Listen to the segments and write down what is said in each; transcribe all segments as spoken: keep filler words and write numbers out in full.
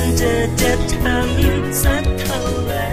จะจะทำสักเท่าไหร่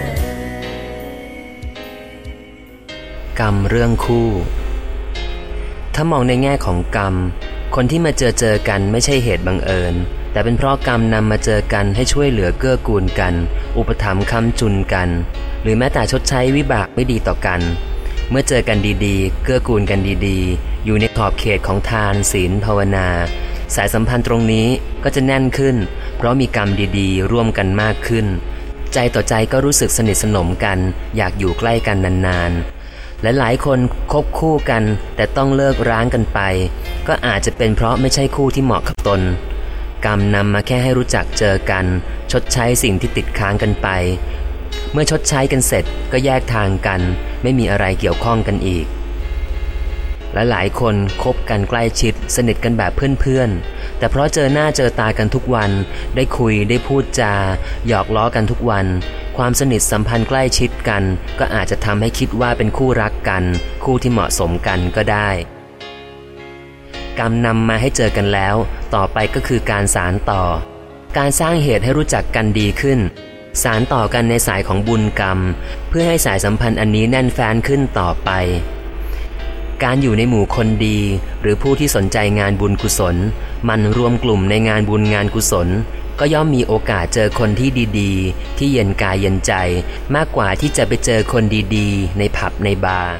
กรรมเรื่องคู่ถ้ามองในแง่ของกรรมคนที่มาเจอเจอกันไม่ใช่เหตุบังเอิญแต่เป็นเพราะกรรมนำมาเจอกันให้ช่วยเหลือเกื้อกูลกันอุปถัมภ์ค้ำจุนกันหรือแม้แต่ชดใช้วิบากไม่ดีต่อกันเมื่อเจอกันดีๆเกื้อกูลกันดีๆอยู่ในขอบเขตของทานศีลภาวนาสายสัมพันธ์ตรงนี้ก็จะแน่นขึ้นเพราะมีกรรมดีๆร่วมกันมากขึ้นใจต่อใจก็รู้สึกสนิทสนมกันอยากอยู่ใกล้กันนานๆและหลายคนคบคู่กันแต่ต้องเลิกร้างกันไปก็อาจจะเป็นเพราะไม่ใช่คู่ที่เหมาะกับตนกรรมนำมาแค่ให้รู้จักเจอกันชดใช้สิ่งที่ติดค้างกันไปเมื่อชดใช้กันเสร็จก็แยกทางกันไม่มีอะไรเกี่ยวข้องกันอีกและหลายคนคบกันใกล้ชิดสนิทกันแบบเพื่อนๆแต่เพราะเจอหน้าเจอตากันทุกวันได้คุยได้พูดจาหยอกล้อกันทุกวันความสนิทสัมพันธ์ใกล้ชิดกันก็อาจจะทำให้คิดว่าเป็นคู่รักกันคู่ที่เหมาะสมกันก็ได้กรรมนำมาให้เจอกันแล้วต่อไปก็คือการสานต่อการสร้างเหตุให้รู้จักกันดีขึ้นสานต่อกันในสายของบุญกรรมเพื่อให้สายสัมพันธ์อันนี้แน่นแฟ้นขึ้นต่อไปการอยู่ในหมู่คนดีหรือผู้ที่สนใจงานบุญกุศลมันรวมกลุ่มในงานบุญงานกุศลก็ย่อมมีโอกาสเจอคนที่ดีๆที่เย็นกายเย็นใจมากกว่าที่จะไปเจอคนดีๆในผับในบาร์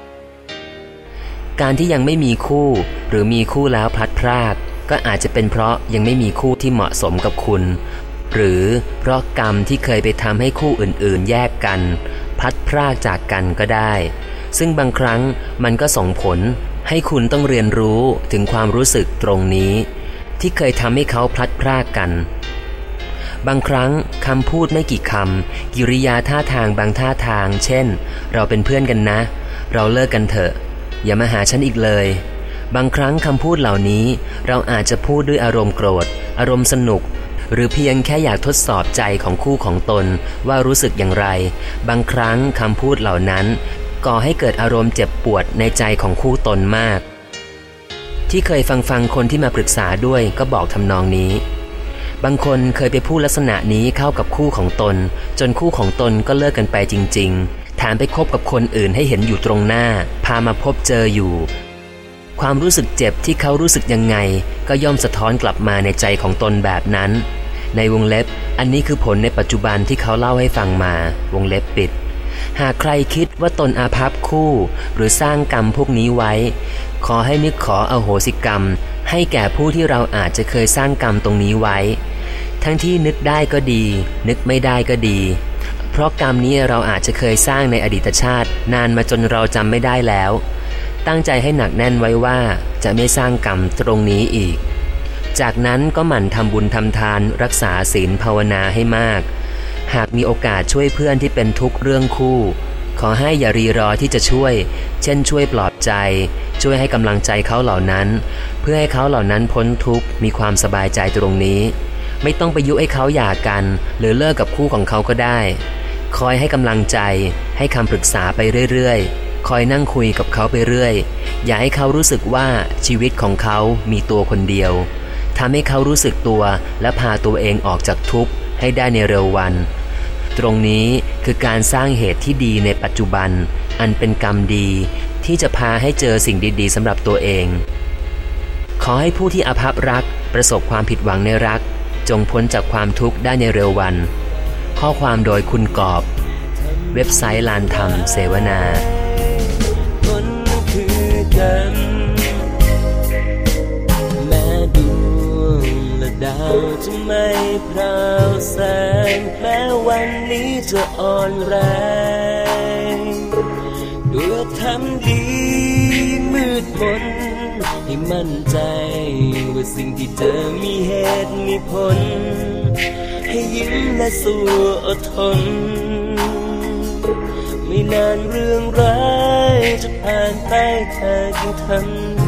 การที่ยังไม่มีคู่หรือมีคู่แล้วพลัดพรากก็อาจจะเป็นเพราะยังไม่มีคู่ที่เหมาะสมกับคุณหรือเพราะกรรมที่เคยไปทำให้คู่อื่นๆแยกกันพลัดพรากจากกันก็ได้ซึ่งบางครั้งมันก็ส่งผลให้คุณต้องเรียนรู้ถึงความรู้สึกตรงนี้ที่เคยทำให้เขาพลัดพรากกันบางครั้งคำพูดไม่กี่คำกิริยาท่าทางบางท่าทางเช่นเราเป็นเพื่อนกันนะเราเลิกกันเถอะอย่ามาหาฉันอีกเลยบางครั้งคำพูดเหล่านี้เราอาจจะพูดด้วยอารมณ์โกรธอารมณ์สนุกหรือเพียงแค่อยากทดสอบใจของคู่ของตนว่ารู้สึกอย่างไรบางครั้งคำพูดเหล่านั้นก่อให้เกิดอารมณ์เจ็บปวดในใจของคู่ตนมากที่เคยฟังฟังคนที่มาปรึกษาด้วยก็บอกทำนองนี้บางคนเคยไปพูดลักษณะนี้เข้ากับคู่ของตนจนคู่ของตนก็เลิกกันไปจริงๆแถมไปคบกับคนอื่นให้เห็นอยู่ตรงหน้าพามาพบเจออยู่ความรู้สึกเจ็บที่เขารู้สึกยังไงก็ย่อมสะท้อนกลับมาในใจของตนแบบนั้นในวงเล็บอันนี้คือผลในปัจจุบันที่เขาเล่าให้ฟังมาวงเล็บปิดหากใครคิดว่าตนอาภัพคู่หรือสร้างกรรมพวกนี้ไว้ขอให้นึกขออโหสิกรรมให้แก่ผู้ที่เราอาจจะเคยสร้างกรรมตรงนี้ไว้ทั้งที่นึกได้ก็ดีนึกไม่ได้ก็ดีเพราะกรรมนี้เราอาจจะเคยสร้างในอดีตชาตินานมาจนเราจำไม่ได้แล้วตั้งใจให้หนักแน่นไว้ว่าจะไม่สร้างกรรมตรงนี้อีกจากนั้นก็หมั่นทำบุญทำทานรักษาศีลภาวนาให้มากหากมีโอกาสช่วยเพื่อนที่เป็นทุกข์เรื่องคู่ขอให้อย่ารีรอที่จะช่วยเช่นช่วยปลอบใจช่วยให้กำลังใจเขาเหล่านั้นเพื่อให้เขาเหล่านั้นพ้นทุกข์มีความสบายใจตรงนี้ไม่ต้องไปยุให้เขาหย่ากันหรือเลิกกับคู่ของเขาก็ได้คอยให้กำลังใจให้คำปรึกษาไปเรื่อยๆคอยนั่งคุยกับเขาไปเรื่อยอย่าให้เขารู้สึกว่าชีวิตของเขามีตัวคนเดียวทำให้เขารู้สึกตัวและพาตัวเองออกจากทุกข์ให้ได้ในเร็ววันตรงนี้คือการสร้างเหตุที่ดีในปัจจุบันอันเป็นกรรมดีที่จะพาให้เจอสิ่งดีๆสำหรับตัวเองขอให้ผู้ที่อาภัพรักประสบความผิดหวังในรักจงพ้นจากความทุกข์ได้ในเร็ววันข้อความโดยคุณกอบเว็บไซต์ลานธรรมเสวนาคนคือกันแม้ดวงและดาวจะไม่พราวแสงแม้วันนี้จะอ่อนแรงด้วยทำดีมืดมนให้มั่นใจว่าสิ่งที่เจอมีเหตุมีผลให้ยิ้มและสู้อดทนไม่นานเรื่องร้ายจะผ่านไปแค่ยังทัน